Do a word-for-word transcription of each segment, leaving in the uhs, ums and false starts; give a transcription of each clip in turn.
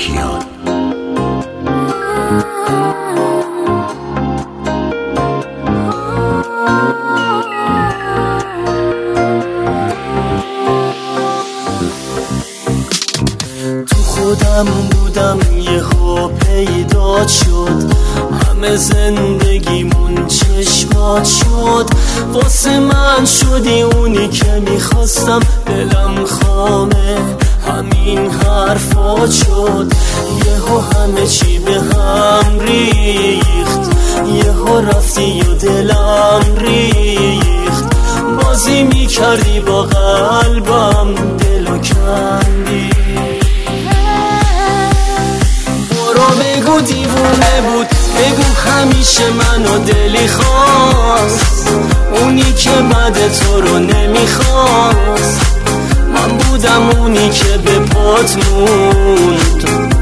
کیان. تو خودم بودم یهو پیدا شد، همه زندگیمون چشمات شد. واسه من شدی اونی که میخواستم، دلم خامه همین حرفات شد. یهو همه چی به هم ریخت، یهو رفتی و دلم ریخت. بازی میکردی با قلبم، دلو کندی. برو بگو دیوونه بود، بگو همیشه منو دلی خواست، اونی که بعد تو رو نمیخواست. من بودم اونی که به پات موند.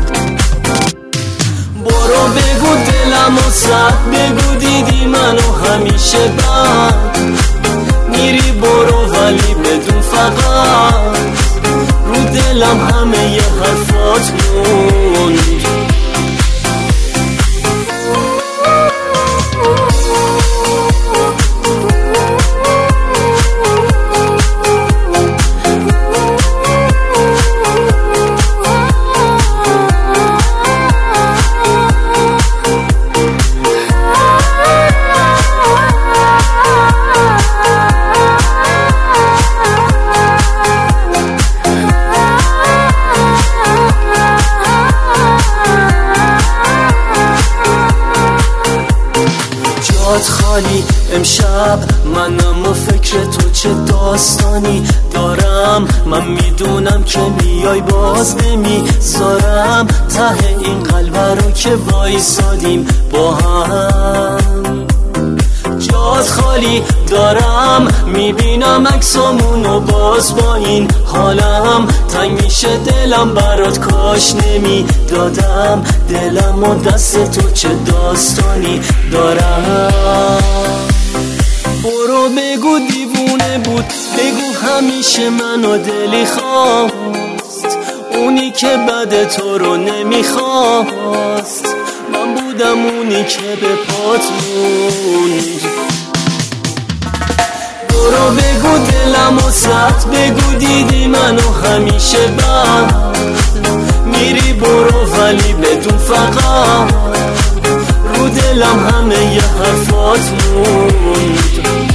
برو بگو دلم و زد، بگو دیدی منو همیشه بد. میری برو ولی بدون فقط، رو دلم همه یه حرفات موند. جات خالی امشب، منم و فکر تو چه داستانی دارم. من میدونم که میای باز نمیذارم، ته این قلب رو که وایسادیم با هم. جات خالی دارم، میبینم عکسامونو باز با این حالم. تنگ میشه دلم برات، کاش نمیدادم دلم و دست تو چه داستانی دارم. برو بگو دیوونه بود، بگو همیشه منو دلی خواست، اونی که بعد تو رو نمیخواست. من بودم اونی که به پات موند. برو بگو دلم و زد، بگو دیدی منو همیشه بد. میری برو ولی بدون فقط، رو دلم همه یه حرفات موند.